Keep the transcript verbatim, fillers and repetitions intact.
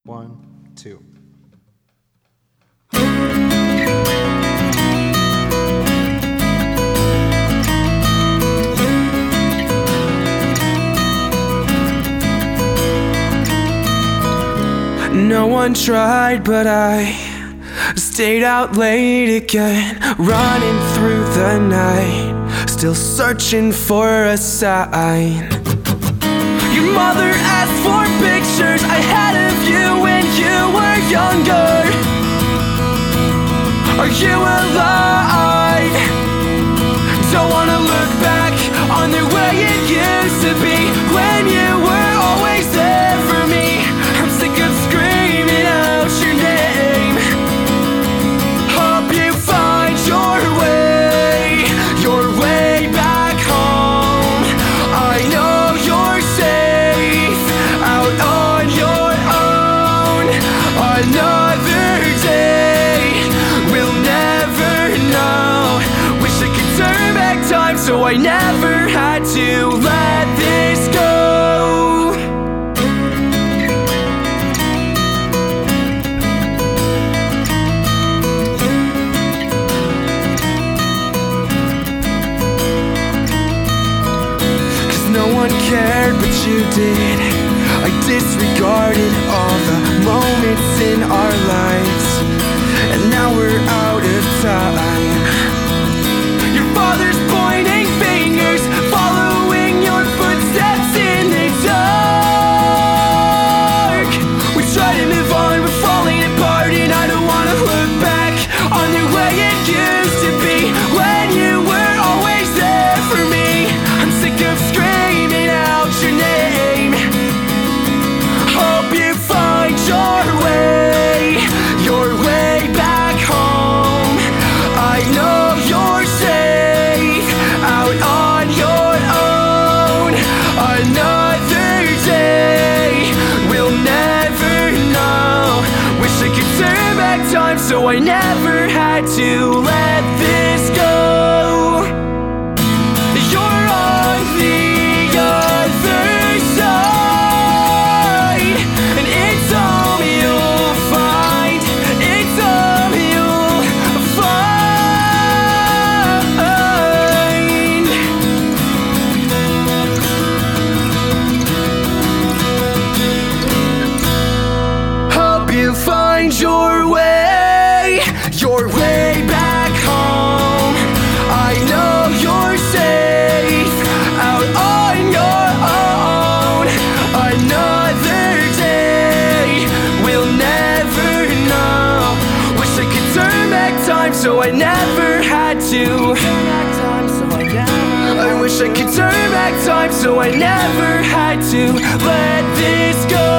One, two. No one tried, but I stayed out late again, running through the night, still searching for a sign. Your mother asked for pictures I had of you when you were younger. Are you alive? Don't wanna look back on the way it used to be, when you were always there for me. I'm sick of screaming out your name. Hope you find your way, your way back home. I know you're safe out on your own. Another day, we'll never know. Wish I could turn back time so I never had to let this go. Cause no one cared but you did. I disregarded all the moments in our lives, and now we're out of time. Your father's pointing fingers, following your footsteps in the dark. We try to move on, we're falling apart, and I don't wanna look back on the way it used to be, when you were always there for me. I'm sick of screaming out your name. Hope you find your way, your way back home. I know you're safe out on your own. Another day, we'll never know. Wish I could turn back time so I never had to let this go. You're on the other side, and it's all you'll find. It's all you'll find. Hope you find your way, your way back home. I know you're safe out on your own. Another day, we'll never know. Wish I could turn back time so I never had to. I wish I could turn back time so I never had to let this go.